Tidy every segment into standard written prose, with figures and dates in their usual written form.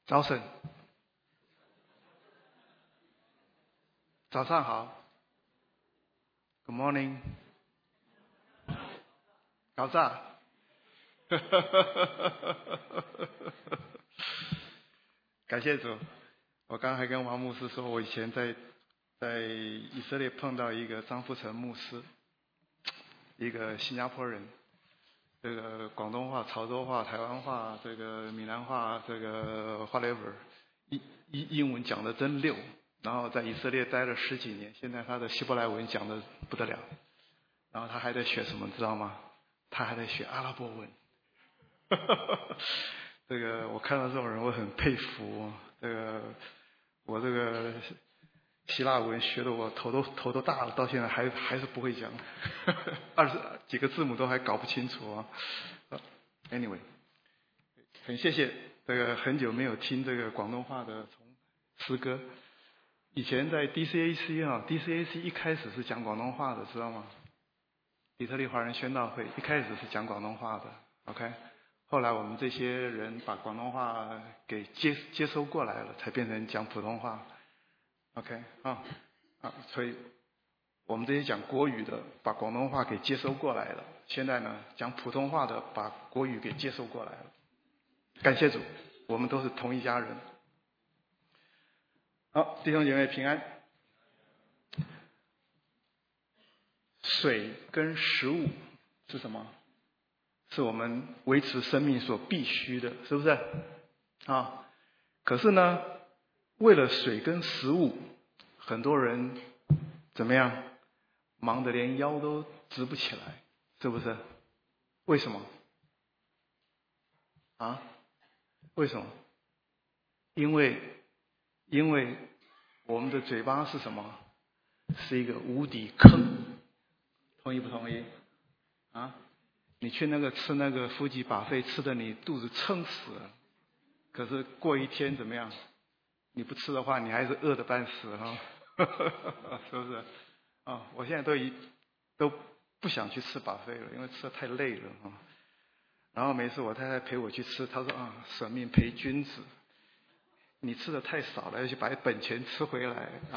早晨，早上好 ，Good morning， 早上，感谢主。我刚刚还跟王牧师说，我以前在以色列碰到一个张富成牧师，一个新加坡人，这个广东话、潮州话、台湾话、这个闽南话，这个 whatever， 英文讲的真溜。然后在以色列待了10几年，现在他的希伯来文讲的不得了。然后他还在学什么，知道吗？他还在学阿拉伯文。这个我看到这种人，我很佩服。我这个希腊文学的我头都大了，到现在还是不会讲，20几个字母都还搞不清楚啊。Anyway， 很谢谢这个很久没有听这个广东话的诗歌。以前在 DCAC 一开始是讲广东话的，知道吗？底特律华人宣道会一开始是讲广东话的 ，OK。后来我们这些人把广东话给接收过来了，才变成讲普通话 ，OK 所以我们这些讲国语的把广东话给接收过来了，现在呢讲普通话的把国语给接收过来了。感谢主，我们都是同一家人。好，弟兄姐妹平安。水跟食物是什么？是我们维持生命所必须的，是不是？可是呢，为了水跟食物，很多人怎么样？忙得连腰都直不起来，是不是？为什么？为什么？因为我们的嘴巴是什么？是一个无底坑，同意不同意？你去吃那个夫吉把费，吃的你肚子撑死了。可是过一天怎么样？你不吃的话，你还是饿得半死哈，是不是？我现在都不想去吃把费了，因为吃的太累了哈。然后每次我太太陪我去吃，她说舍命陪君子，你吃的太少了，要去把本钱吃回来。然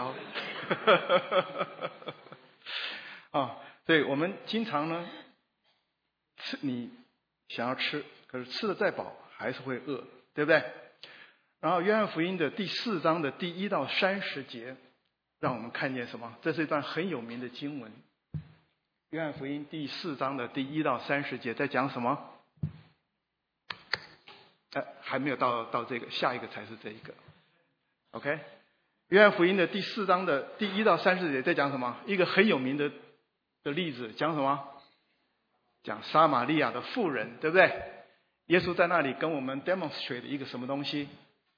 后所以我们经常呢。你想要吃，可是吃的再饱还是会饿，对不对？然后约翰福音的第4章的第1到30节，让我们看见什么？这是一段很有名的经文。约翰福音第4章的第1到30节在讲什么？还没有到这个，下一个才是这一个。OK， 约翰福音的第4章的第1到30节在讲什么？一个很有名的例子，讲什么？讲撒玛利亚的妇人，对不对？耶稣在那里跟我们 demonstrate 一个什么东西？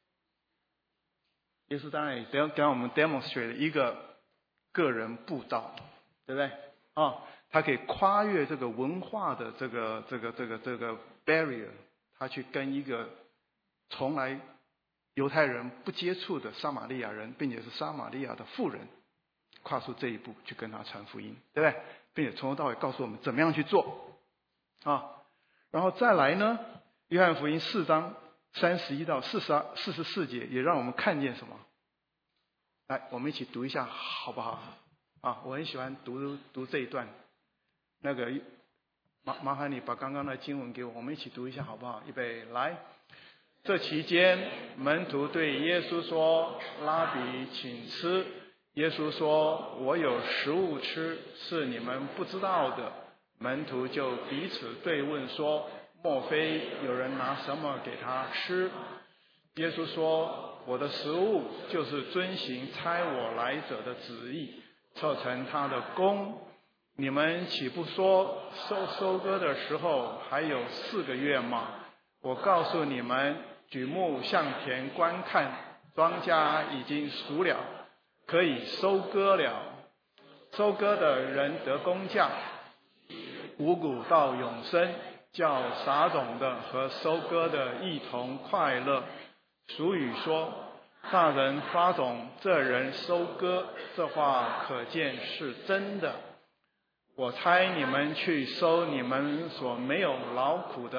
耶稣在那里跟我们 demonstrate 一个个人布道，对不对？他可以跨越这个文化的这个 barrier， 他去跟一个从来犹太人不接触的撒玛利亚人，并且是撒玛利亚的妇人，跨出这一步去跟他传福音，对不对？并且从头到尾告诉我们怎么样去做。然后再来呢，约翰福音4章31到44节也让我们看见什么？来，我们一起读一下好不好？我很喜欢读这一段。那个麻烦你把刚刚的经文给我们一起读一下好不好？预备，来。这期间，门徒对耶稣说：“拉比，请吃。”耶稣说：“我有食物吃，是你们不知道的。”门徒就彼此对问说：“莫非有人拿什么给他吃？”耶稣说：“我的食物就是遵行差我来者的旨意，凑成他的功。你们岂不说收割的时候还有4个月吗？我告诉你们，举目向田观看，庄稼已经熟了，可以收割了。收割的人得工价，五谷到永生，叫撒种的和收割的一同快乐。俗语说，大人发种，这人收割，这话可见是真的。我差你们去收你们所没有劳苦的，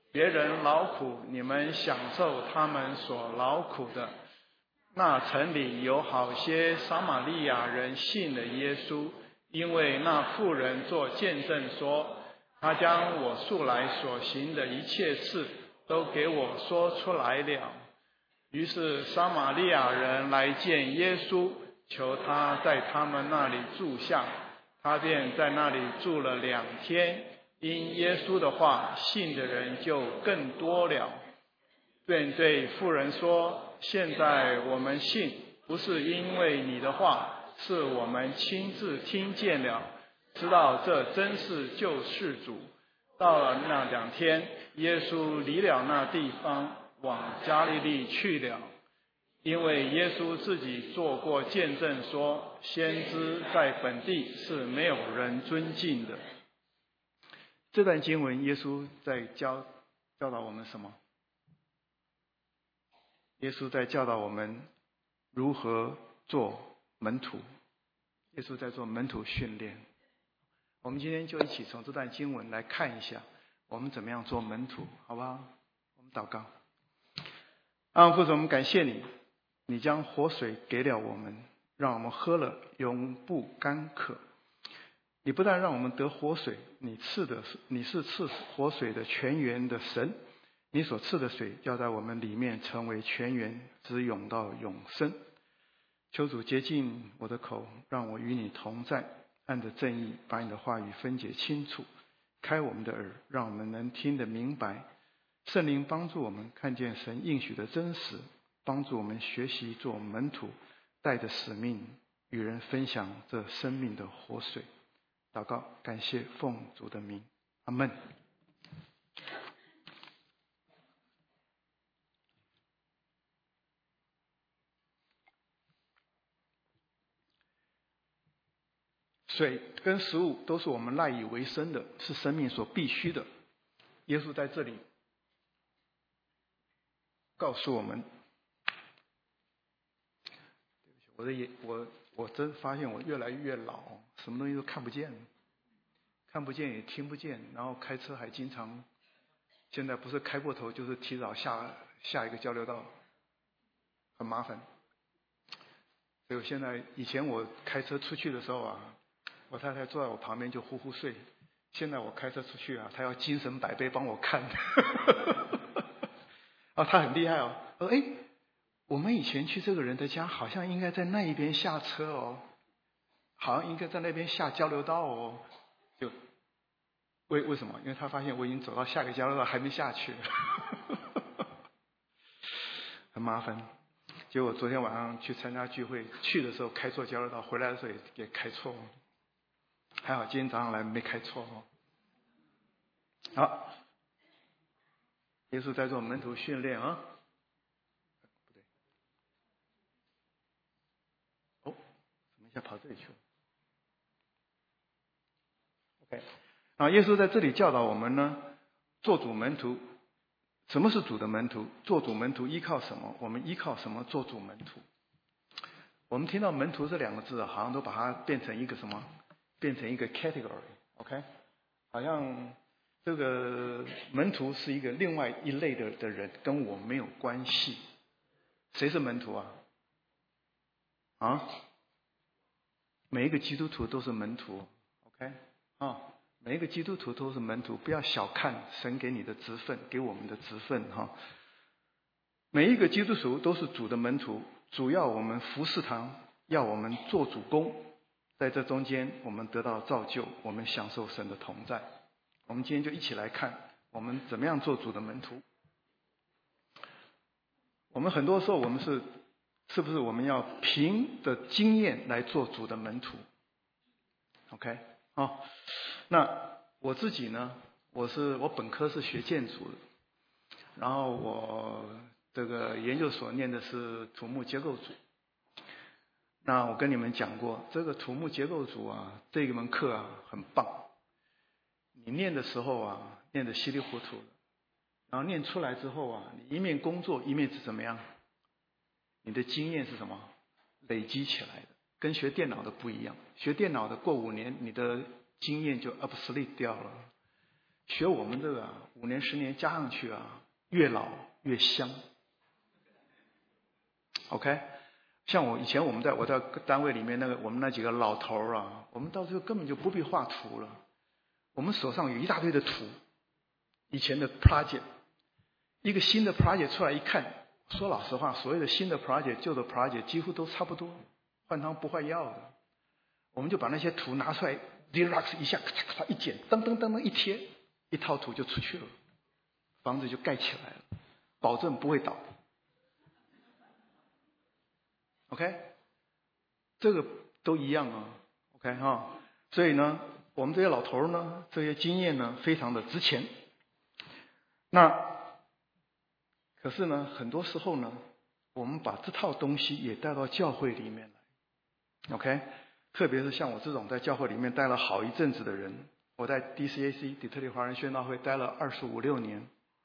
别人劳苦，你们享受他们所劳苦的。那城里有好些撒玛利亚人信了耶稣，因为那妇人做见证说，他将我素来所行的一切事都给我说出来了。于是撒玛利亚人来见耶稣，求他在他们那里住下，他便在那里住了2天。因耶稣的话，信的人就更多了，便对妇人说，现在我们信，不是因为你的话，是我们亲自听见了，知道这真是救世主。到了那2天，耶稣离了那地方，往加利利去了，因为耶稣自己做过见证说，先知在本地是没有人尊敬的。这段经文，耶稣在教导我们什么？耶稣在教导我们如何做门徒。耶稣在做门徒训练。我们今天就一起从这段经文来看一下，我们怎么样做门徒，好不好？我们祷告。父神，我们感谢你，你将活水给了我们，让我们喝了永不干渴。你不但让我们得活水，你是赐活水的泉源的神，你所赐的水要在我们里面成为泉源，直涌到永生。求主洁净我的口，让我与你同在，按着正义把你的话语分解清楚，开我们的耳，让我们能听得明白。圣灵帮助我们看见神应许的真实，帮助我们学习做门徒，带着使命与人分享这生命的活水。祷告，感谢奉主的名，阿们。水跟食物都是我们赖以为生的，是生命所必须的。耶稣在这里告诉我们，我真发现我越来越老，什么东西都看不见，也听不见，然后开车还经常，现在不是开过头就是提早下一个交流道，很麻烦。所以我现在以前我开车出去的时候啊，我太太坐在我旁边就呼呼睡，现在我开车出去啊，她要精神百倍帮我看。她很厉害哦。我们以前去这个人的家，好像应该在那一边下车哦，好像应该在那边下交流道哦。就为什么？因为他发现我已经走到下一个交流道还没下去，很麻烦。结果昨天晚上去参加聚会，去的时候开错交流道，回来的时候也开错，还好今天早上来没开错哦。好，耶稣在做门徒训练啊。不对，怎么一下跑这里去了 ？OK， 耶稣在这里教导我们呢，做主门徒。什么是主的门徒？做主门徒依靠什么？我们依靠什么做主门徒？我们听到门徒这2个字，好像都把它变成一个什么？变成一个 category，OK？ 好像这个门徒是一个另外一类的人，跟我没有关系。谁是门徒啊？每一个基督徒都是门徒 ，OK？ 每一个基督徒都是门徒，不要小看神给你的职分，给我们的职分每一个基督徒都是主的门徒，主要我们服侍他，要我们做主工，在这中间我们得到造就，我们享受神的同在。我们今天就一起来看，我们怎么样做主的门徒。我们很多时候我们是不是我们要凭的经验来做主的门徒 ？OK， 那我自己呢？我本科是学建筑的，然后我这个研究所念的是土木结构组。那我跟你们讲过，这个土木结构组这一门课很棒。你念的时候念得稀里糊涂的，然后念出来之后你一面工作一面是怎么样？你的经验是什么？累积起来的，跟学电脑的不一样。学电脑的过5年，你的经验就 obsolete 掉了。 学我们这个5年10年加上去啊，越老越香。OK， 像我以前我在单位里面我们那几个老头啊，我们到最后根本就不必画图了，我们手上有一大堆的图，以前的 project， 一个新的 project 出来一看，说老实话，所有的新的 project 旧的 project 几乎都差不多，换汤不换药的。我们就把那些图拿出来 Xerox 一下咔嚓咔嚓一剪，噔噔噔噔一贴，一套图就出去了，房子就盖起来了，保证不会倒。OK， 这个都一样啊。OK 哈，所以呢，我们这些老头呢，这些经验呢，非常的值钱。那可是呢，很多时候呢，我们把这套东西也带到教会里面来。OK， 特别是像我这种在教会里面待了好一阵子的人，我在 DCAC 底特律华人宣道会待了25、26年，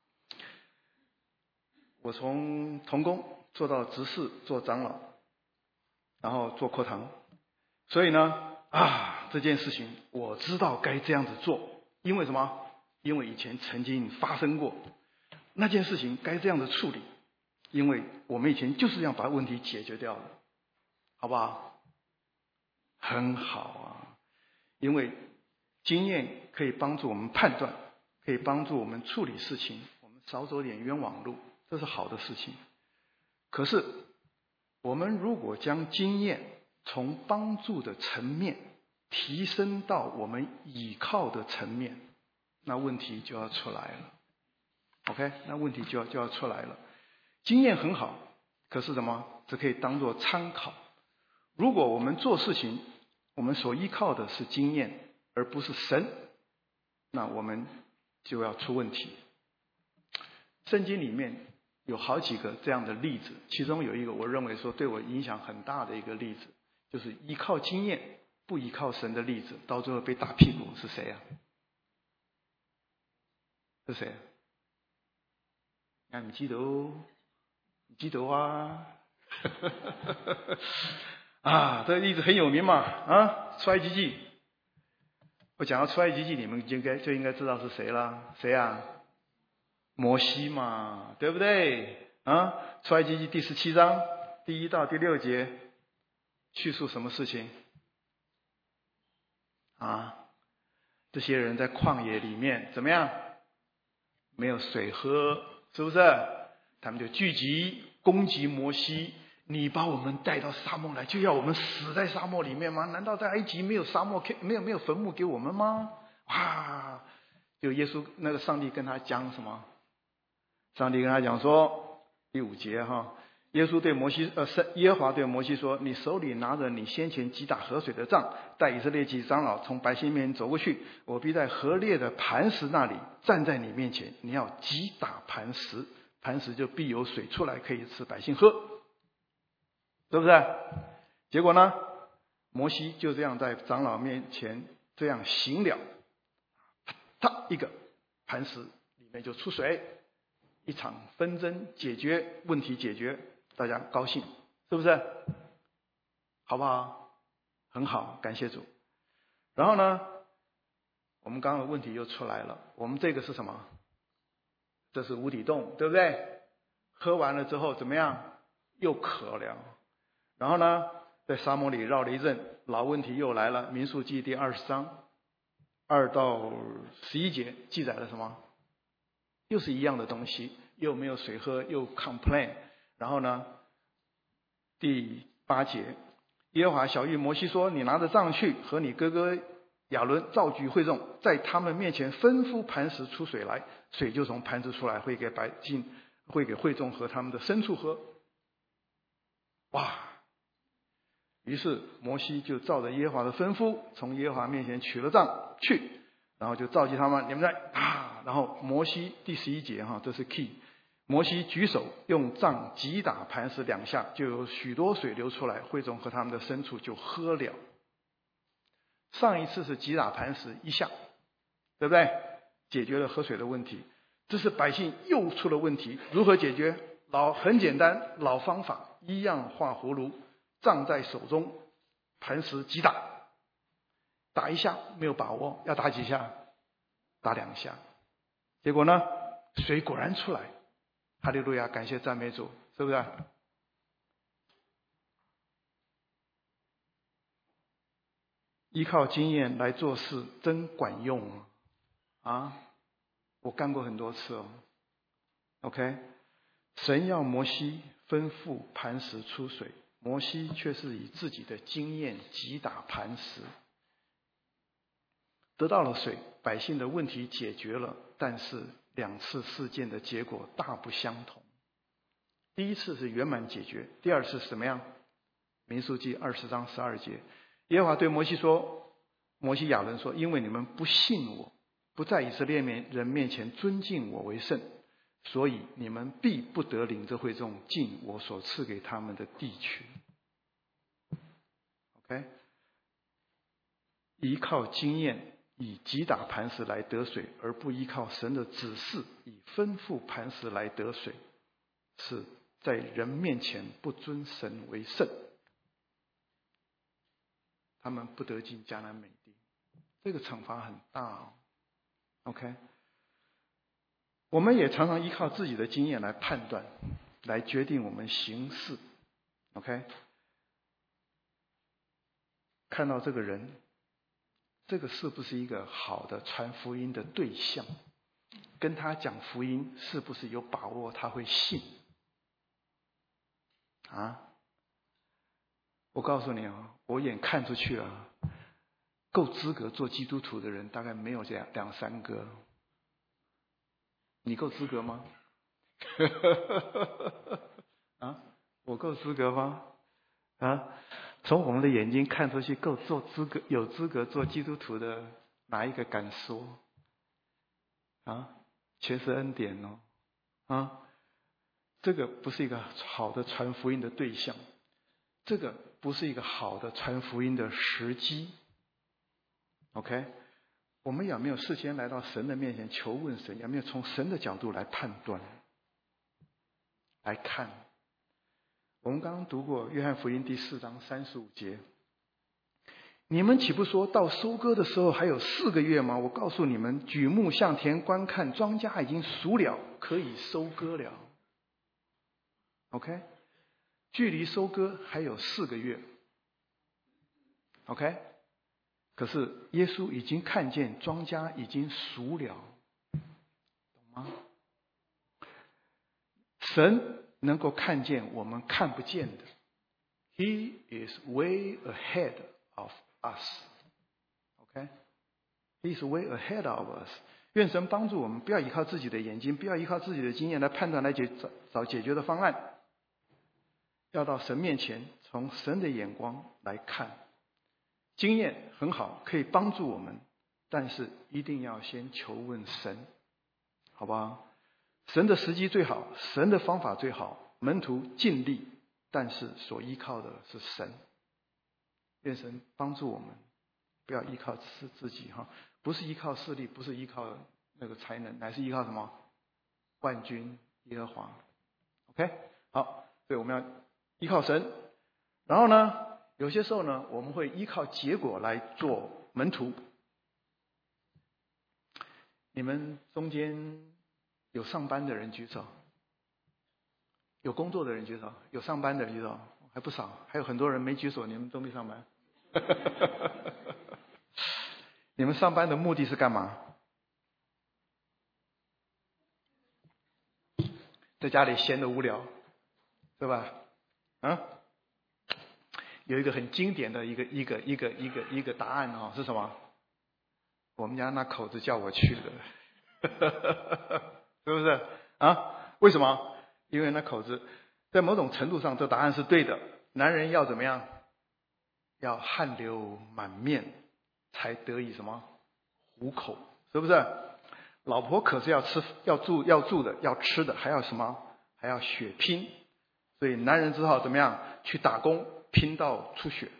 我从同工做到执事，做长老。然后做课堂，所以呢，这件事情我知道该这样子做，因为什么？因为以前曾经发生过那件事情，该这样子处理，因为我们以前就是这样把问题解决掉的，好不好？很好啊，因为经验可以帮助我们判断，可以帮助我们处理事情，我们少走点冤枉路，这是好的事情。可是我们如果将经验从帮助的层面提升到我们倚靠的层面，那问题就要出来了。OK， 那问题就要出来了。经验很好，可是什么？只可以当作参考。如果我们做事情，我们所依靠的是经验，而不是神，那我们就要出问题。圣经里面有好几个这样的例子，其中有一个我认为说对我影响很大的一个例子，就是依靠经验不依靠神的例子，到最后被打屁股是谁啊？是谁？你记得哦？你记得啊？这个例子很有名嘛，出埃及记。我讲到出埃及记，你们就应该知道是谁了？谁啊？摩西嘛，对不对？出埃及记第17章第1到第6节，叙述什么事情？这些人在旷野里面怎么样？没有水喝，是不是？他们就聚集攻击摩西。你把我们带到沙漠来，就要我们死在沙漠里面吗？难道在埃及没有沙漠，没有坟墓给我们吗？就耶稣那个上帝跟他讲什么？上帝跟他讲说，第5节耶和华对摩西说：“你手里拿着你先前击打河水的杖，带以色列及长老从百姓面前走过去。我必在河裂的磐石那里站在你面前，你要击打磐石，磐石就必有水出来，可以使百姓喝。”是不是？结果呢？摩西就这样在长老面前这样行了，啪一个磐石里面就出水，一场纷争解决，问题解决，大家高兴，是不是？好不好？很好，感谢主。然后呢，我们刚刚的问题又出来了，我们这个是什么？这是无底洞，对不对？喝完了之后怎么样？又渴了。然后呢，在沙漠里绕了一阵，老问题又来了。民数记第20章2到11节记载了什么？又是一样的东西，又没有水喝，又 complain。然后呢，第8节，耶和华晓谕摩西说：“你拿着杖去，和你哥哥亚伦召集会众，在他们面前吩咐磐石出水来，水就从磐石出来，会给百姓，会给会众和他们的牲畜喝。”于是摩西就照着耶和华的吩咐，从耶和华面前取了杖去，然后就召集他们，你们在然后摩西第11节这是 key， 摩西举手用杖击打磐石2下，就有许多水流出来，会众和他们的牲畜就喝了。上一次是击打磐石1下，对不对？解决了喝水的问题。这是百姓又出了问题，如何解决？很简单，老方法，一样画葫芦，杖在手中，磐石击打，打1下没有把握，要打几下？打2下。 结果呢，水果然出来，哈利路亚，感谢赞美主，是不是？依靠经验来做事真管用啊！我干过很多次哦。OK， 神要摩西吩咐磐石出水，摩西却是以自己的经验击打磐石，得到了水，百姓的问题解决了，但是2次事件的结果大不相同。第一次是圆满解决，第二次是怎么样？民数记20章12节，耶和华对摩西说，摩西亚伦说，因为你们不信我，不在以色列人面前尊敬我为圣，所以你们必不得领着会众进我所赐给他们的地区。 OK， 依靠经验以击打磐石来得水，而不依靠神的指示以吩咐磐石来得水，是在人面前不尊神为圣，他们不得进迦南美地，这个惩罚很大哦。OK， 我们也常常依靠自己的经验来判断，来决定我们行事。OK， 看到这个人，这个是不是一个好的传福音的对象？跟他讲福音，是不是有把握他会信？啊？我告诉你啊，我眼看出去啊，够资格做基督徒的人大概没有这样2-3个。你够资格吗？啊，我够资格吗？啊，从我们的眼睛看出去有资格做基督徒的，哪一个敢说？啊，全是恩典哦。啊，这个不是一个好的传福音的对象，这个不是一个好的传福音的时机。OK， 我们有没有事先来到神的面前求问神？有没有从神的角度来判断、来看？我们刚刚读过约翰福音第4章35节，你们岂不说到收割的时候还有4个月吗？我告诉你们，举目向田观看，庄稼已经熟了，可以收割了。OK， 距离收割还有4个月。OK， 可是耶稣已经看见庄稼已经熟了，懂吗？神能够看见我们看不见的。He is way ahead of us. OK? He is way ahead of us. 愿神帮助我们，不要依靠自己的眼睛，不要依靠自己的经验来判断，来找解决的方案。要到神面前，从神的眼光来看。经验很好，可以帮助我们，但是一定要先求问神，好不好？神的时机最好，神的方法最好，门徒尽力，但是所依靠的是神。愿神帮助我们，不要依靠自己哈，不是依靠势力，不是依靠那个才能，乃是依靠什么？万军耶和华。OK， 好，所以我们要依靠神。然后呢，有些时候呢，我们会依靠结果来做门徒。你们中间有上班的人举手，有工作的人举手，有上班的人举手，还不少，还有很多人没举手，你们都没上班。你们上班的目的是干嘛？在家里闲得无聊，对吧？啊？有一个很经典的一个答案哦，是什么？我们家那口子叫我去的，是不是啊？为什么？因为那口子在某种程度上，这答案是对的。男人要怎么样？要汗流满面，才得以什么糊口，是不是？老婆可是要吃、要住的、要吃的，还要什么？还要血拼。所以男人只好怎么样？去打工，拼到出血。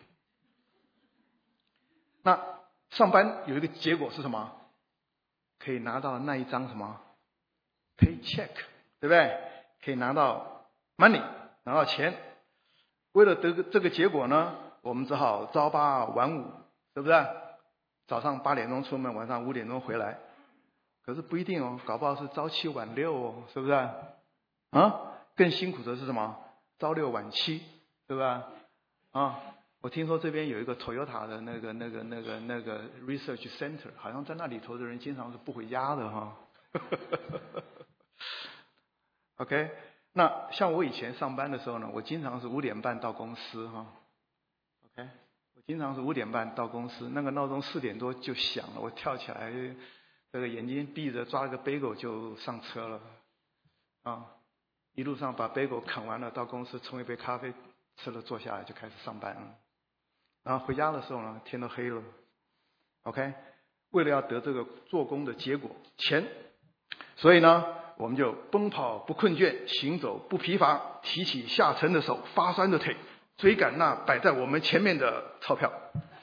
那上班有一个结果是什么？可以拿到那一张什么 paycheck， 对不对？可以拿到 money， 拿到钱。为了得这个结果呢，我们只好朝8晚5，是不是？早上8点钟出门，晚上5点钟回来。 可是不一定哦，搞不好是朝七晚六哦，是不是？啊，更辛苦的是什么？朝六晚七，对吧？啊，我听说这边有一个 Toyota 的那个 research center， 好像在那里头的人经常是不回家的哈。OK， 那像我以前上班的时候呢，我经常是5点半到公司哈。OK， 我经常是5点半到公司，那个闹钟4点多就响了，我跳起来，这个眼睛闭着抓了个 bagel 就上车了，啊，一路上把 bagel 啃完了，到公司冲一杯咖啡，吃了坐下来就开始上班了。然后回家的时候呢，天都黑了。OK， 为了要得这个做工的结果钱，所以呢，我们就奔跑不困倦，行走不疲乏，提起下沉的手，发酸的腿，追赶那摆在我们前面的钞票。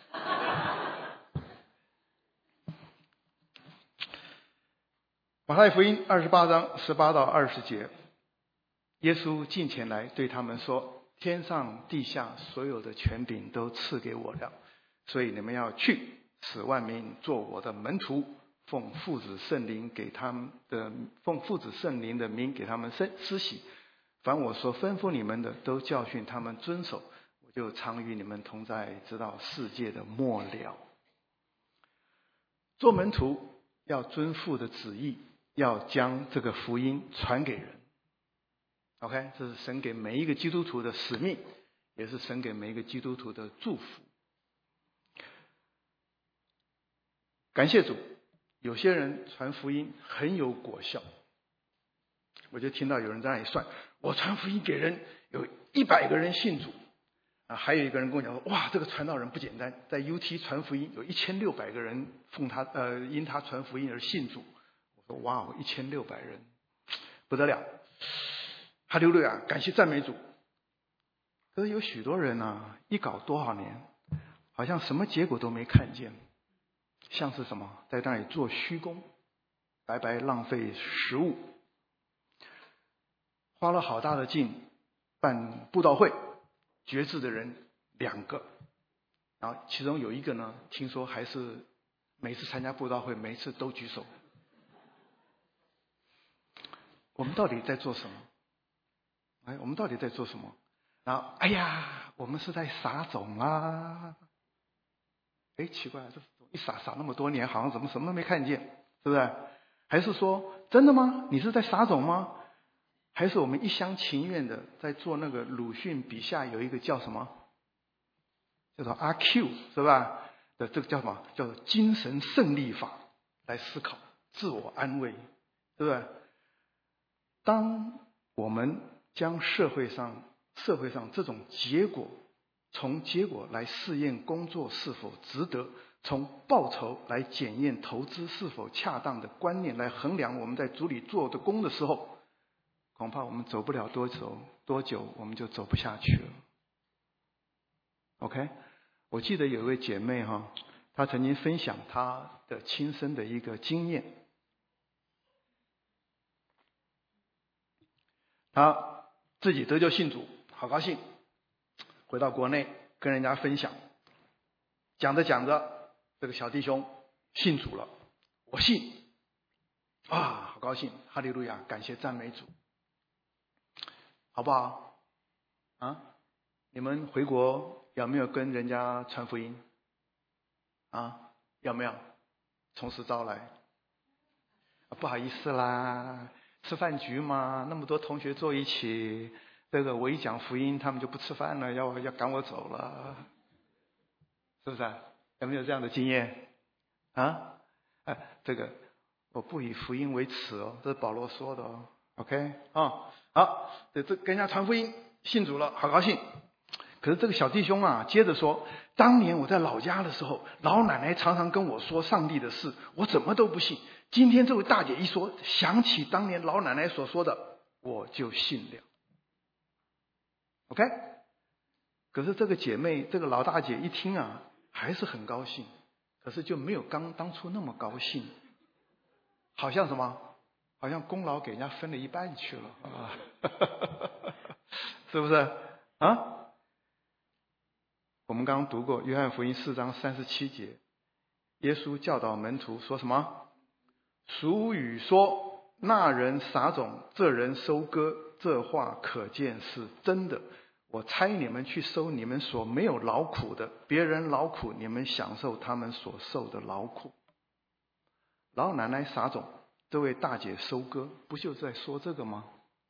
马太福音28章18到20节，耶稣近前来对他们说：天上地下所有的权柄都赐给我了，所以你们要去，使万民做我的门徒，奉父子圣灵的名给他们施洗，凡我所吩咐你们的，都教训他们遵守，我就常与你们同在，直到世界的末了。做门徒要遵父的旨意，要将这个福音传给人。OK， 这是神给每一个基督徒的使命，也是神给每一个基督徒的祝福。感谢主，有些人传福音很有果效。我就听到有人在那里算，我传福音给人有100个人信主啊，还有一个人跟我讲说，哇，这个传道人不简单，在 UT 传福音有1600个人因他传福音而信主。我说哇，1600人不得了，哈利路亚，感谢赞美主。可是有许多人啊，一搞多少年，好像什么结果都没看见，像是什么在那里做虚功，白白浪费食物，花了好大的劲办布道会，决志的人2个，然后其中有一个呢，听说还是每次参加布道会，每次都举手。我们到底在做什么？我们到底在做什么？然后，哎呀，我们是在撒种啊！奇怪，这一撒那么多年，好像怎么什么都没看见，是不是？还是说真的吗？你是在撒种吗？还是我们一厢情愿的在做那个鲁迅笔下有一个叫什么，叫做阿 Q 是吧？这个叫什么？叫做精神胜利法来思考，自我安慰，对不对？当我们将社会上这种结果，从结果来试验工作是否值得，从报酬来检验投资是否恰当的观念来衡量我们在主里做的工的时候，恐怕我们走不了多久，我们就走不下去了。OK， 我记得有一位姐妹她曾经分享她的亲身的一个经验。她自己得救信主，好高兴，回到国内跟人家分享，讲着讲着，这个小弟兄信主了，我信，好高兴，哈利路亚，感谢赞美主，好不好？你们回国有没有跟人家传福音？有没有？从实招来。不好意思啦，吃饭局嘛，那么多同学坐一起，这个我一讲福音，他们就不吃饭了，要赶我走了，是不是？有没有这样的经验？这个我不以福音为耻哦，这是保罗说的哦。OK 好，这跟人家传福音，信主了，好高兴。可是这个小弟兄接着说，当年我在老家的时候，老奶奶常常跟我说上帝的事，我怎么都不信。今天这位大姐一说，想起当年老奶奶所说的，我就信了。OK， 可是这个姐妹，这个老大姐一听还是很高兴，可是就没有当初那么高兴，好像什么？好像功劳给人家分了一半去了是不是？我们刚刚读过约翰福音4章37节，耶稣教导门徒说什么？ 俗语说，那人撒种，这人收割，这话可见是真的。我差你们去收你们所没有劳苦的，别人劳苦，你们享受他们所受的劳苦。老奶奶撒种，这位大姐收割，不就是在说这个吗？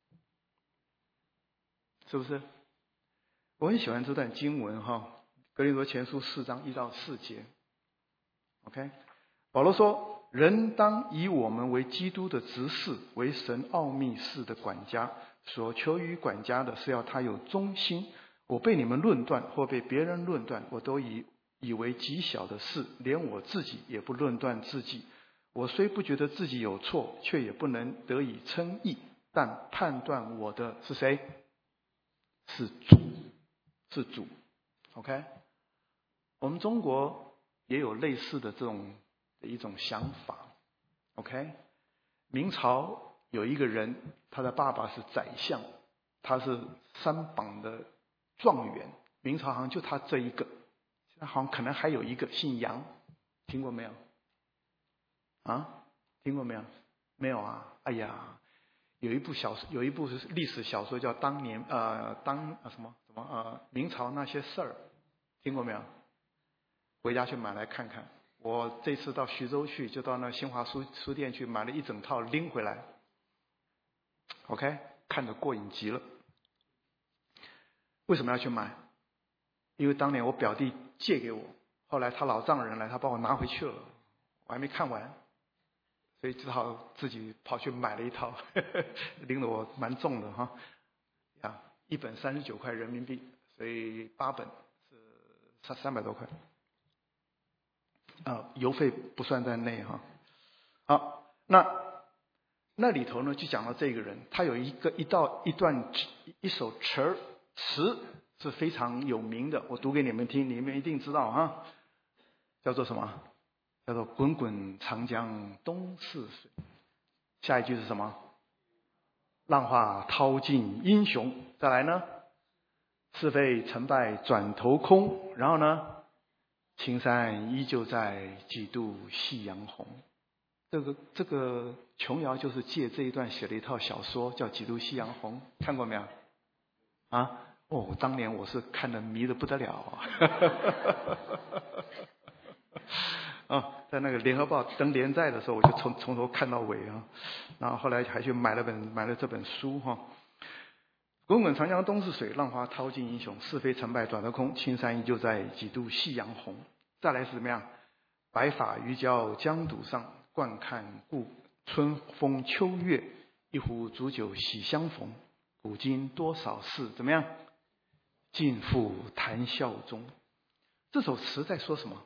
是不是？我很喜欢这段经文哈，格林多前书4章1到4节。OK， 保罗说，人当以我们为基督的执事，为神奥秘事的管家。所求于管家的是要他有忠心。我被你们论断，或被别人论断，我都以为极小的事，连我自己也不论断自己。我虽不觉得自己有错，却也不能得以称义。但判断我的是谁？是主，是主。OK， 我们中国也有类似的这种的一种想法。OK， 明朝有一个人，他的爸爸是宰相，他是3榜的状元。明朝好像就他这一个，现在好像可能还有一个姓杨，听过没有？啊，听过没有？没有啊！哎呀，有一部历史小说叫《明朝那些事儿》，听过没有？回家去买来看看。我这次到徐州去，就到那新华书店去买了一整套拎回来。OK， 看得过瘾极了。为什么要去买？因为当年我表弟借给我，后来他老丈人来，他帮我拿回去了，我还没看完，所以只好自己跑去买了一套，拎得我蛮重的哈。呀，一本39块人民币，所以8本是300多块。邮费不算在内哈。好，那里头呢，就讲到这个人，他有一首词是非常有名的，我读给你们听，你们一定知道哈，叫做什么？叫做滚滚长江东逝水。下一句是什么？浪花淘尽英雄。再来呢？是非成败转头空。然后呢？青山依旧在，几度夕阳红。这个琼瑶就是借这一段写了一套小说，叫《几度夕阳红》，看过没有？啊？哦，当年我是看得迷得不得了。在那个《联合报》登连载的时候，我就从头看到尾啊。然后后来还去买了这本书哈。滚滚长江东逝水，浪花淘尽英雄。是非成败转头空，青山依旧在，几度夕阳红。再来是怎么样？白发渔樵江渚上，惯看春风秋月。一壶浊酒喜相逢，古今多少事，怎么样？尽付谈笑中。这首词在说什么？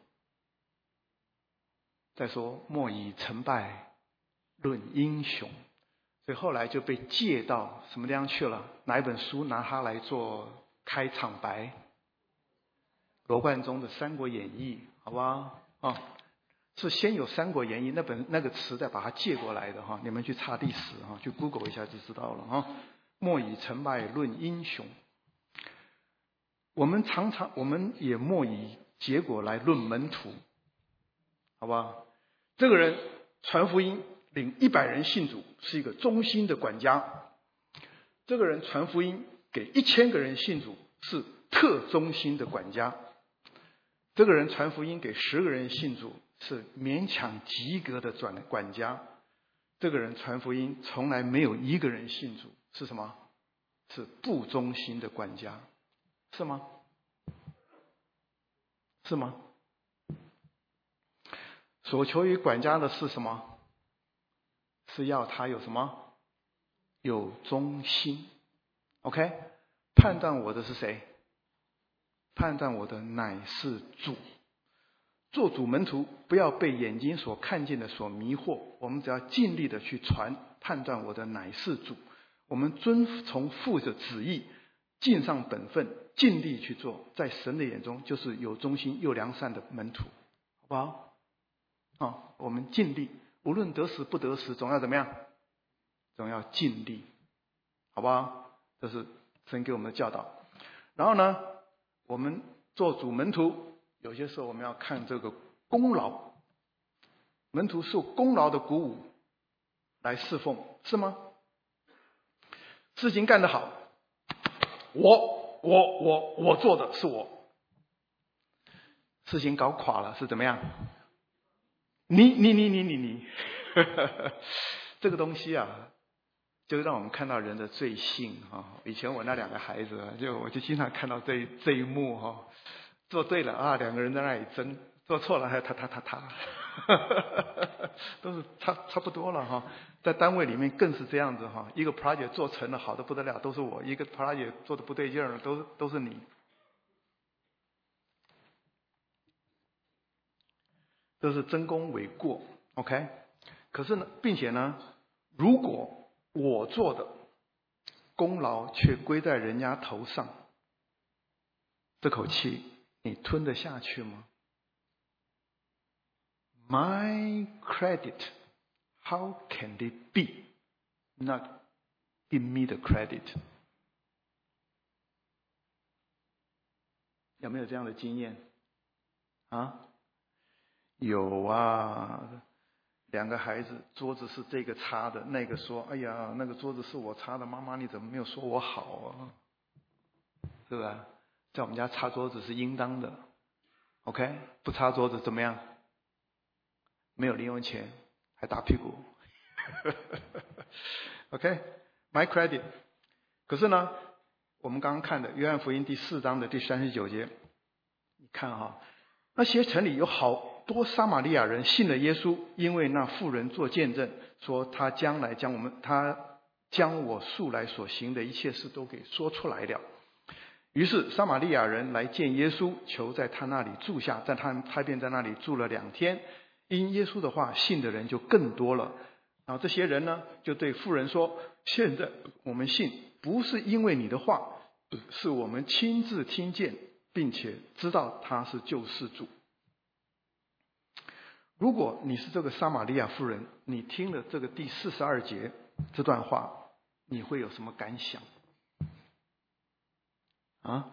在说莫以成败论英雄。所以后来就被借到什么地方去了？哪一本书拿它来做开场白？罗贯中的《三国演义》，好吧？是先有《三国演义》那个词，再把它借过来的哈。你们去查历史哈，去 Google 一下就知道了哈。莫以成败论英雄。我们也莫以结果来论门徒，好吧？这个人传福音领100人信主，是一个忠心的管家。这个人传福音给1000个人信主，是特忠心的管家。这个人传福音给10个人信主，是勉强及格的管家。这个人传福音从来没有1个人信主，是什么？是不忠心的管家，是吗？是吗？所求于管家的是什么？是要他有什么？有忠心。OK， 判断我的是谁？判断我的乃是主。做主门徒，不要被眼睛所看见的所迷惑，我们只要尽力的去传，判断我的乃是主。我们遵从父的旨意，尽上本分，尽力去做，在神的眼中就是有忠心又良善的门徒，好不好？我们尽力，无论得时不得时，总要怎么样？总要尽力，好不好？这是神给我们的教导。然后呢，我们做主门徒，有些时候我们要看这个功劳。门徒受功劳的鼓舞， 来侍奉，是吗？事情干得好，我做的是我。事情搞垮了是怎么样？你，这个东西啊，就让我们看到人的罪性啊。以前我那2个孩子，我就经常看到这一幕哈。做对了啊，2个人在那里争；做错了还他，都是差不多了哈。在单位里面更是这样子哈。一个 project 做成了好的不得了，都是我；一个 project 做的不对劲儿了，都是你。都是争功诿过 ，OK？ 可是呢，并且呢，如果我做的功劳却归在人家头上，这口气你吞得下去吗？ My credit, how can it be not give me the credit？ 有没有这样的经验啊？有啊，2个孩子，桌子是这个擦的，那个说：“哎呀，那个桌子是我擦的，妈妈你怎么没有说我好啊？”是吧？在我们家擦桌子是应当的 ，OK？ 不擦桌子怎么样？没有零用钱，还打屁股。OK？My credit。可是呢，我们刚刚看的约翰福音第4章的第39节，你看哈，那些城里有好多撒玛利亚人信了耶稣，因为那妇人做见证，说他将我素来所行的一切事都给说出来了。于是撒玛利亚人来见耶稣，求在他那里住下，他便在那里住了2天。因耶稣的话，信的人就更多了。然后这些人呢，就对妇人说：“现在我们信，不是因为你的话，是我们亲自听见，并且知道他是救世主。”如果你是这个撒玛利亚妇人，你听了这个第42节这段话，你会有什么感想？啊？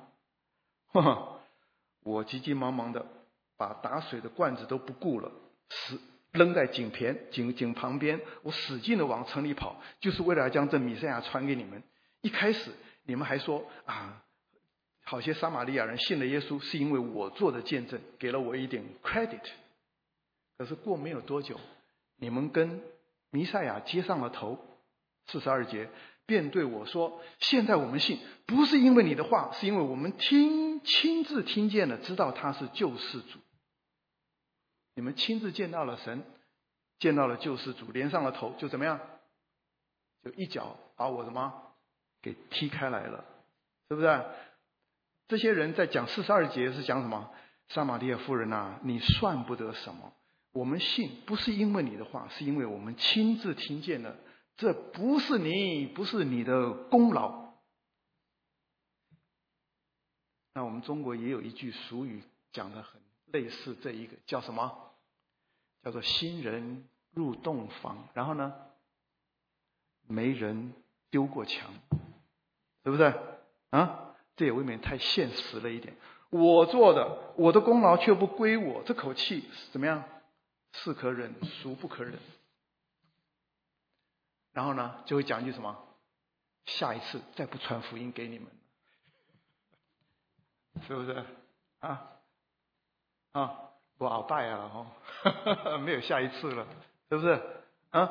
我急急忙忙的把打水的罐子都不顾了，扔在井旁边，我使劲的往城里跑，就是为了将这弥赛亚传给你们。一开始你们还说啊，好些撒玛利亚人信了耶稣是因为我做的见证，给了我一点 credit。可是过没有多久，你们跟弥赛亚接上了头，42节便对我说：“现在我们信，不是因为你的话，是因为我们亲自听见了，知道他是救世主。”你们亲自见到了神，见到了救世主，连上了头，就怎么样？就一脚把我什么给踢开来了，是不是？这些人在讲42节是讲什么？撒玛利亚妇人啊，你算不得什么。我们信不是因为你的话，是因为我们亲自听见了，这不是你的功劳。那我们中国也有一句俗语讲得很类似这一个，叫什么？叫做新人入洞房，然后呢，没人丢过墙，是不是啊？这也未免太现实了一点。我做的，我的功劳却不归我，这口气怎么样？是可忍，孰不可忍？然后呢，就会讲一句什么？下一次再不传福音给你们，是不是啊？我鳌拜啊，没有下一次了，是不是啊？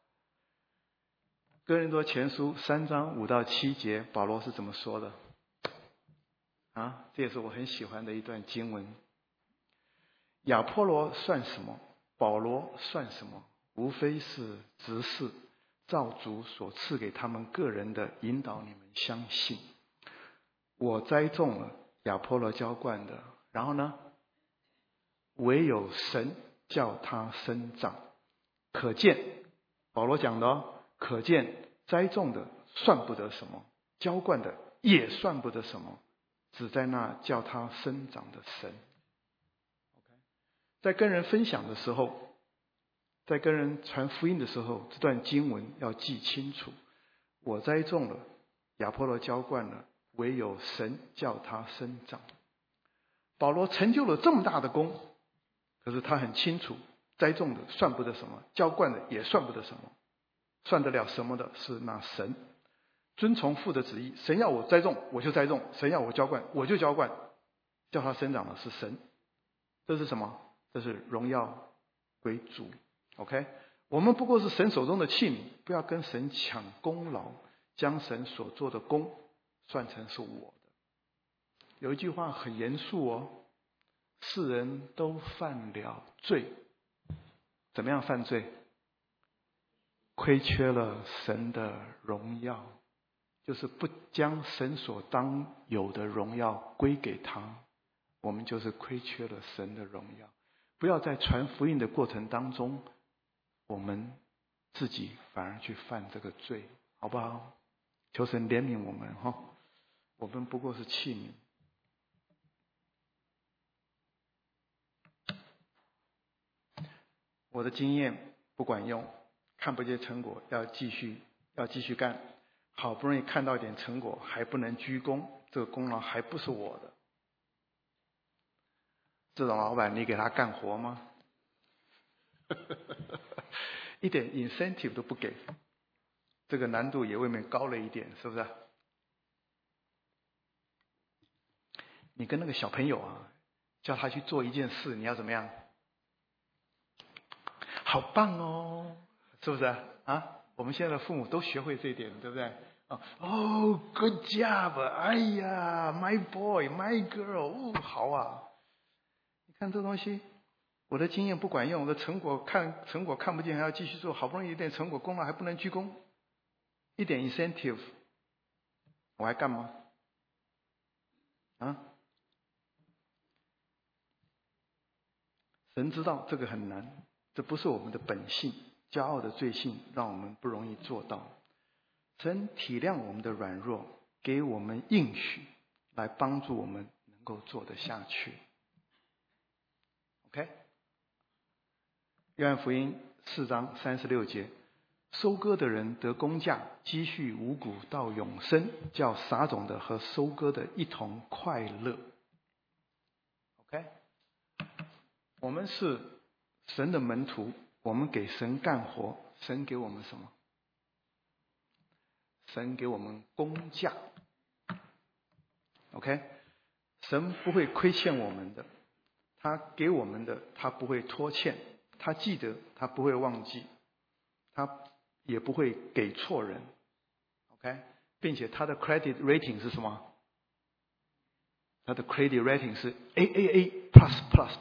哥林多前书3章5到7节，保罗是怎么说的？啊，这也是我很喜欢的一段经文。亚波罗算什么？保罗算什么？无非是执事，照主所赐给他们个人的引导你们相信。我栽种了，亚波罗浇灌的，然后呢，唯有神叫他生长。可见保罗讲的哦，可见栽种的算不得什么，浇灌的也算不得什么，只在那叫他生长的神。在跟人分享的时候，在跟人传福音的时候，这段经文要记清楚。我栽种了，亚波罗浇灌了，唯有神叫他生长。保罗成就了这么大的功，可是他很清楚，栽种的算不得什么，浇灌的也算不得什么， 算得了什么的是那神。遵从父的旨意，神要我栽种我就栽种，神要我浇灌我就浇灌，叫它生长的是神。这是什么？这是荣耀归主。 OK， 我们不过是神手中的器皿，不要跟神抢功劳，将神所做的功算成是我的。有一句话很严肃哦，世人都犯了罪。怎么样犯罪？亏缺了神的荣耀，就是不将神所当有的荣耀归给他，我们就是亏缺了神的荣耀。不要在传福音的过程当中，我们自己反而去犯这个罪，好不好？求神怜悯我们哈，我们不过是器皿。我的经验不管用，看不见成果，要继续干。好不容易看到一点成果，还不能鞠躬，这个功劳还不是我的。这种老板，你给他干活吗？一点 incentive 都不给，这个难度也未免高了一点，是不是？你跟那个小朋友啊，叫他去做一件事，你要怎么样？好棒哦，是不是啊？我们现在的父母都学会这一点，对不对？哦 good job， 哎呀 my boy my girl， 好啊。你看这东西，我的经验不管用，我的成果看不见，还要继续做，好不容易一点成果功了，还不能鞠躬，一点 incentive， 我还干吗？啊？神知道这个很难，这不是我们的本性，骄傲的罪性让我们不容易做到。神体谅我们的软弱，给我们应许，来帮助我们能够做得下去。OK， 约翰福音4章36节，收割的人得工价，积蓄五谷到永生，叫撒种的和收割的一同快乐。OK， 我们是神的门徒，我们给神干活，神给我们什么？神给我们工价。OK， 神不会亏欠我们的，他给我们的他不会拖欠，他记得他不会忘记，他也不会给错人。OK， 并且他的 credit rating 是什么？他的 credit rating 是 AAA plus plus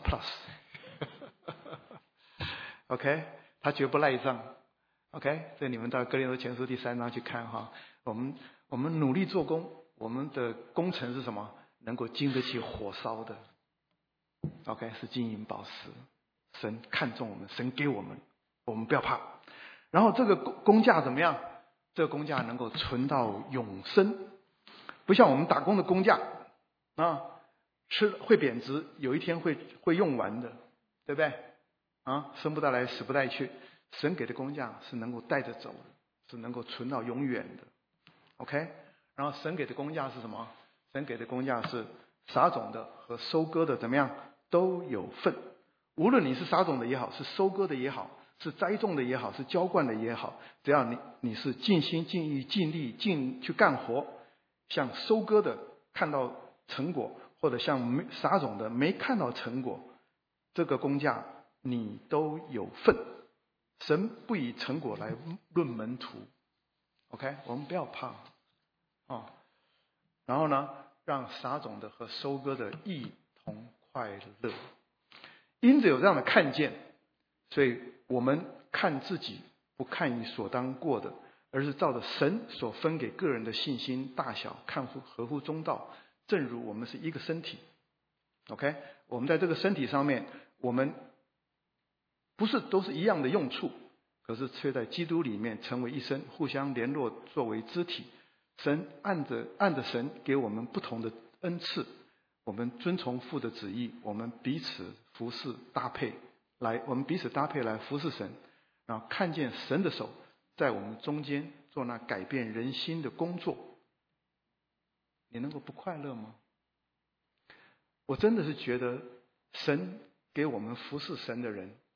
plus。OK， 他绝不赖账。OK， 这你们到哥林多前书第3章去看哈。我们努力做工，我们的工程是什么？能够经得起火烧的。OK， 是金银宝石。神看重我们，神给我们，我们不要怕。然后这个工价怎么样？这个工价能够存到永生，不像我们打工的工价啊，吃会贬值，有一天会用完的，对不对？啊，生不带来，死不带去。神给的工价是能够带着走的，是能够存到永远的。OK， 然后神给的工价是什么？神给的工价是撒种的和收割的怎么样都有份。无论你是撒种的也好，是收割的也好，是栽种的也好，是浇灌的也好，只要你是尽心尽意尽力去干活，像收割的看到成果，或者像撒种的没看到成果，这个工价你都有份。神不以成果来论门徒。OK， 我们不要怕哦。然后呢，让撒种的和收割的一同快乐。因着有这样的看见，所以我们看自己不看你所当过的，而是照着神所分给个人的信心大小，看合乎中道。正如我们是一个身体。OK， 我们在这个身体上面，我们不是都是一样的用处，可是却在基督里面成为一身，互相联络作为肢体。神按着神给我们不同的恩赐，我们遵从父的旨意，我们彼此服侍搭配来服侍神，然后看见神的手在我们中间做那改变人心的工作。你能够不快乐吗？我真的是觉得神给我们服侍神的人，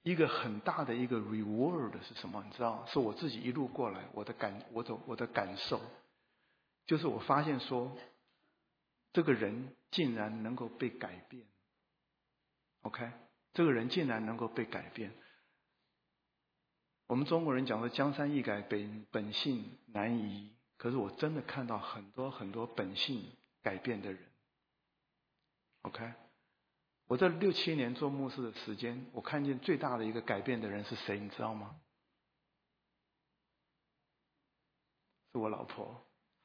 一个很大的一个 reward 是什么？你知道，是我自己一路过来我的感受，就是我发现说，这个人竟然能够被改变。OK， 这个人竟然能够被改变。我们中国人讲的江山易改，本性难移。可是我真的看到很多很多本性改变的人。OK。我这6、7年做牧师的时间，我看见最大的一个改变的人是谁，你知道吗？是我老婆，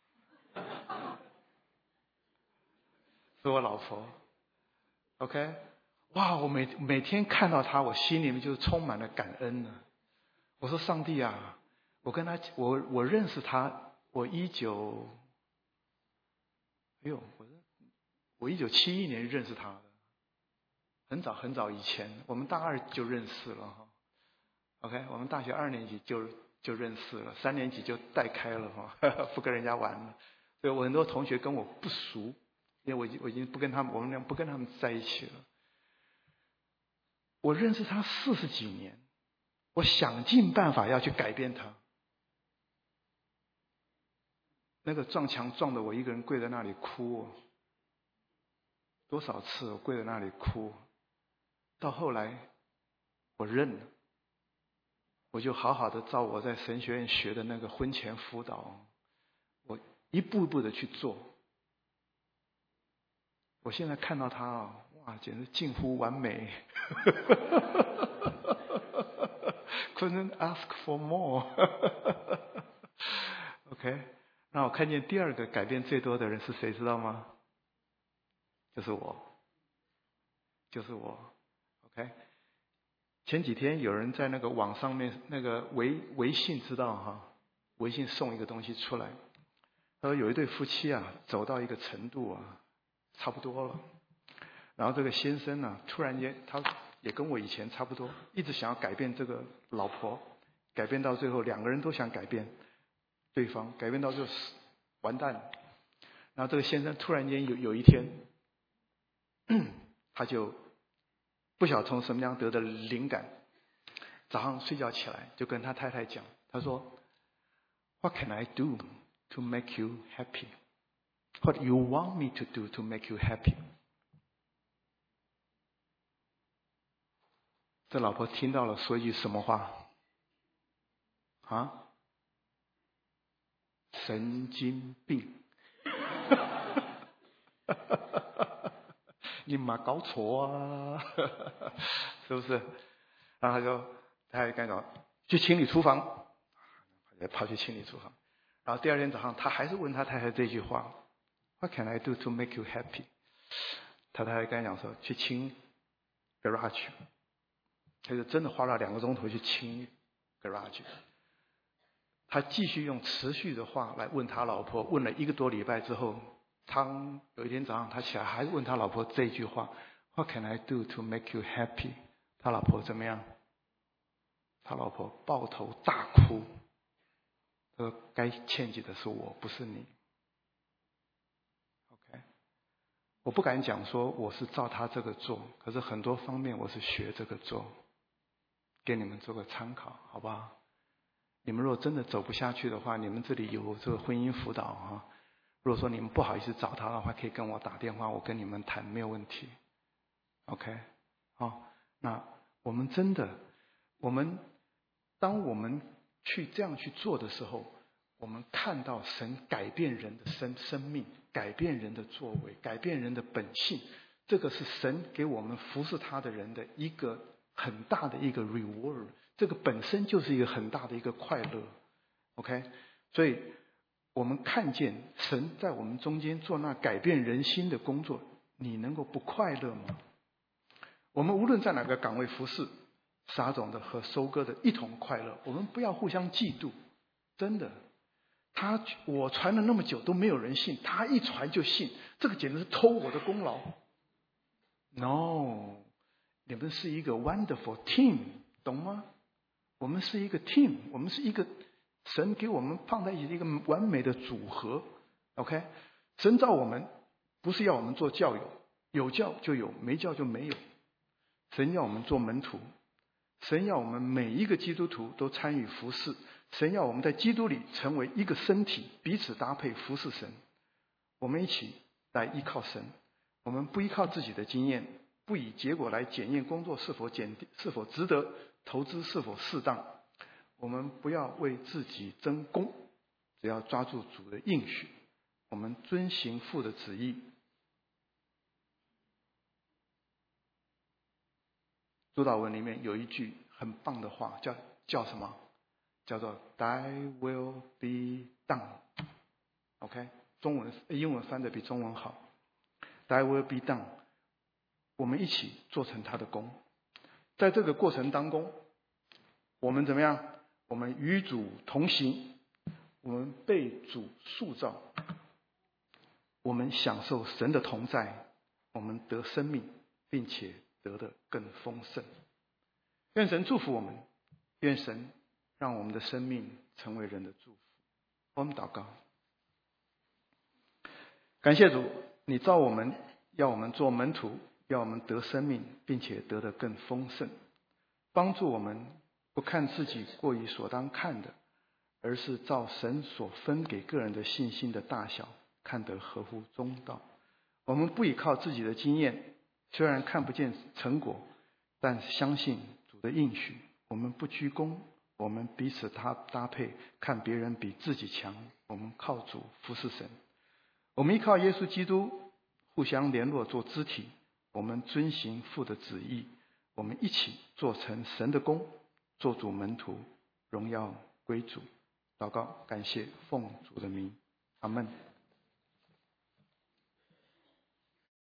是我老婆。OK， 哇！我每天看到她，我心里面就是充满了感恩呢。我说上帝啊，我跟她，我认识她，我1971年认识她的。很早很早以前，我们大2就认识了哈。OK， 我们大学2年级就认识了，3年级就带开了哈，不跟人家玩了。所以我很多同学跟我不熟，因为我已经不跟他们，我们俩不跟他们在一起了。我认识他40几年，我想尽办法要去改变他。那个撞墙撞得我一个人跪在那里哭，多少次我跪在那里哭。到后来我认了，我就好好的照我在神学院学的那个婚前辅导，我一步一步的去做。我现在看到他啊，哇，简直近乎完美。Couldn't ask for more。 OK， 那我看见第2个改变最多的人是谁，知道吗？就是我。OK， 前几天有人在那个网上面那个微信知道哈，微信送一个东西出来，他说有一对夫妻啊，走到一个程度啊，差不多了。然后这个先生呢，突然间他也跟我以前差不多，一直想要改变这个老婆，改变到最后2个人都想改变对方，改变到最后完蛋了。然后这个先生突然间有一天，他就不晓得从什么样得的灵感，早上睡觉起来就跟他太太讲，他说 What can I do to make you happy? What you want me to do to make you happy? 这老婆听到了说一句什么话？啊？神经病。你妈搞错啊。是不是？然后他就跟他讲去清理厨房，跑去清理厨房。然后第2天早上他还是问他太太这句话 What can I do to make you happy? 他太太跟他讲说去清 garage。他就真的花了2个钟头去清 garage。他继续用持续的话来问他老婆，问了1个多礼拜之后，有一天早上他起来还是问他老婆这句话 What can I do to make you happy? 他老婆怎么样？他老婆抱头大哭，说该欠你的是我，不是你。 OK， 我不敢讲说我是照他这个做，可是很多方面我是学这个做，给你们做个参考好不好？你们如果真的走不下去的话，你们这里有这个婚姻辅导啊。如果说你们不好意思找他的话，可以跟我打电话，我跟你们谈没有问题。OK， 好，那我们真的，当我们这样去做的时候，我们看到神改变人的生命，改变人的作为，改变人的本性，这个是神给我们服侍他的人的一个很大的一个 reward， 这个本身就是一个很大的一个快乐。OK， 所以我们看见神在我们中间做那改变人心的工作，你能够不快乐吗？我们无论在哪个岗位服侍，撒种的和收割的一同快乐，我们不要互相嫉妒。真的，我传了那么久都没有人信，他一传就信，这个简直是偷我的功劳。No， 你们是一个 wonderful team， 懂吗？我们是一个 team， 我们是一个神给我们放在一起一个完美的组合。OK， 神造我们不是要我们做教友，有教就有，没教就没有。神要我们做门徒， 神要我们每一个基督徒都参与服侍，神要我们在基督里成为一个身体，彼此搭配服侍神。我们一起来依靠神，我们不依靠自己的经验，不以结果来检验工作是否值得，投资是否适当。我们不要为自己争功，只要抓住主的应许，我们遵行父的旨意。主祷文里面有一句很棒的话，叫什么？叫做 Thy will be done。OK， 英文翻的比中文好。Thy will be done。我们一起做成他的功。在这个过程当中，我们怎么样？我们与主同行，我们被主塑造，我们享受神的同在，我们得生命，并且得的更丰盛。愿神祝福我们，愿神让我们的生命成为人的祝福。我们祷告。感谢主，你造我们，要我们做门徒，要我们得生命，并且得的更丰盛。帮助我们不看自己过于所当看的，而是照神所分给个人的信心的大小，看得合乎中道。我们不依靠自己的经验，虽然看不见成果，但相信主的应许。我们不居功，我们彼此搭配，看别人比自己强，我们靠主服侍神。我们依靠耶稣基督，互相联络做肢体，我们遵行父的旨意，我们一起做成神的功，做主门徒，荣耀归主。祷告感谢奉主的名，阿们。